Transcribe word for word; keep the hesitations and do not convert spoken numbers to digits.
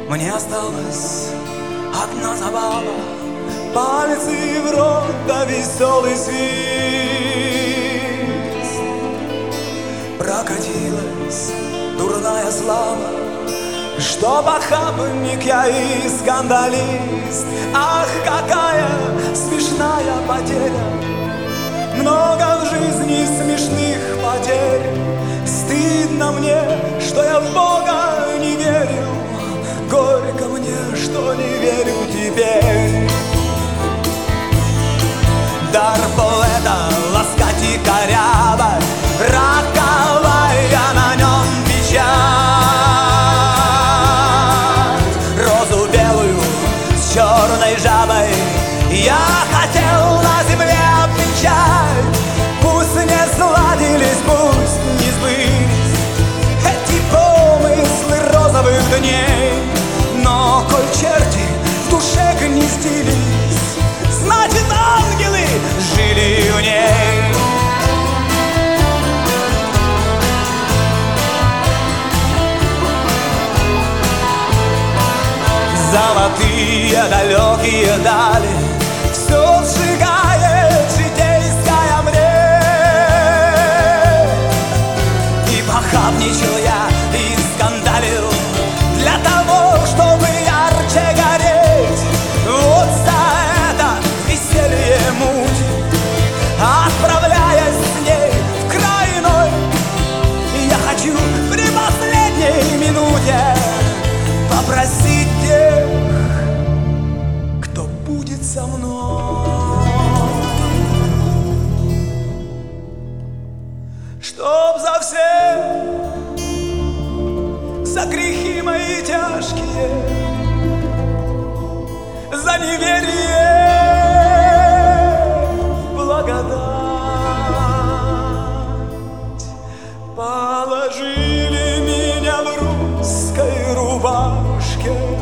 Мне осталась одна забава, пальцы в рот да веселый свист. Прокатилась дурная слава, что похабник я и скандалист. Ах, какая смешная потеря! Много в жизни смешных потерь. Стыдно мне, что я в Бога не верил. Горько мне, что не верю теперь. Дар поэта ласкать и корябать, роковая на нем печать. Розу белую с черной жабой я хотел на земле обвенчать. Пусть не сладились, пусть не сбылись эти помыслы розовых дней, но коль черти в душе гнездились, значит, ангелы жили в ней. Золотые далекие дали все сжигает житейская мресь. И похабничал я, и скандалил для того, чтобы ярче гореть. Вот за это веселье муть, отправляясь с ней в край иной, я хочу при последней минуте попросить тех, кто будет со мной, чтоб за все, за грехи мои тяжкие, за неверие благодать положили меня в русской рубашке.